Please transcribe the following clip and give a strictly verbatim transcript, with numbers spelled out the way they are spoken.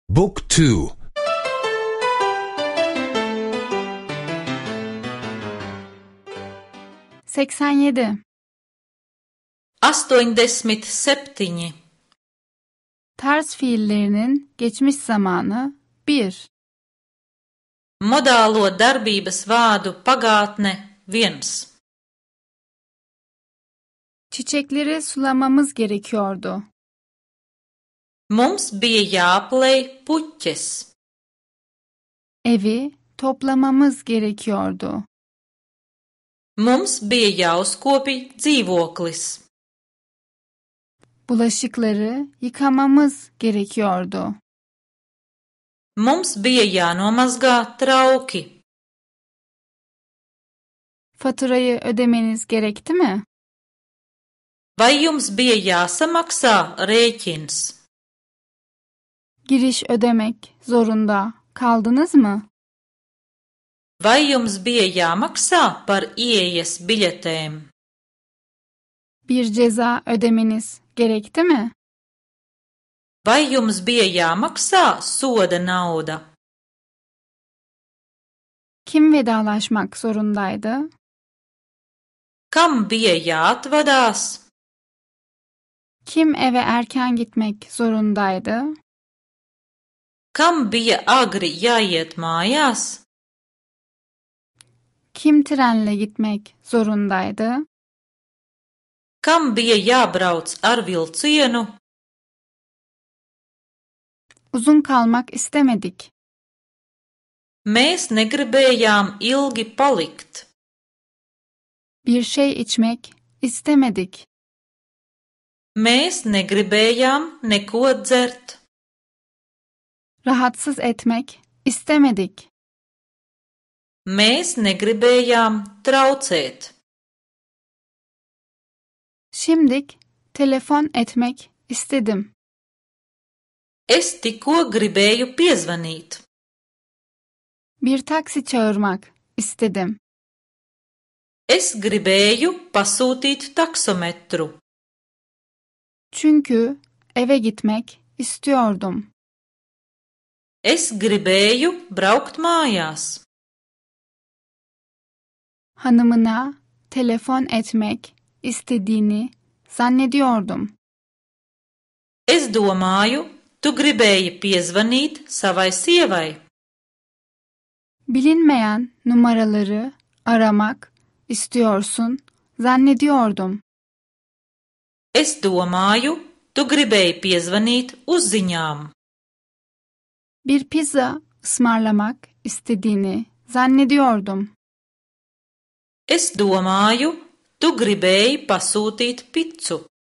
Book two. seksen yedi. astoņdesmit septiņi. Ters fiillerinin geçmiş zamanı bir. Modālo darbības vārdu pagātne viens. Çiçekleri sulamamız gerekiyordu. Mums bija jāplej puķes. Evi toplamamız gerekiyordu. Mums bija jāuzkopj dzīvoklis. Bulaşıkları yıkamamız gerekiyordu. Mums bija jānomazgā trauki. Faturayı ödemeniz gerekti mi? Vai jums bija jāsamaksā rēķins? Giriş ödemek zorunda kaldınız mı? Vai jums bija jāmaksā par ieejas biļetēm? Bir ceza ödemeniz gerekti mi? Vai jums bija jāmaksā soda nauda? Kim vedalaşmak zorundaydı? Kam bija jāatvadās? Kim eve erken gitmek zorundaydı? Kam bija agri jāiet mājās? Kim trenle gitmek zorundaydı? Kam bija jābrauc ar vilcienu? Uzun kalmak istemedik. Mēs negribējām ilgi palikt. Bir şey içmek istemedik. Mēs negribējām neko dzert. Rahatsız etmek istemedik. Mēs negribējām traucēt. Şimdik telefon etmek istedim. Es tikko gribēju piezvanīt. Bir taksi çağırmak istedim. Es gribēju pasūtīt taksometru. Çünkü eve gitmek istiyordum. Es gribēju braukt mājās. Hanımına telefon etmek istediğini zannediyordum. Es domāju, tu gribēji piezvanīt savai sievai. Bilinmeyen numaraları aramak istiyorsun zannediyordum. Es domāju, tu gribēji piezvanīt uzziņām. Bir pizza ısmarlamak istediğini zannediyordum. Es domāju, tu gribēji pasūtīt picu.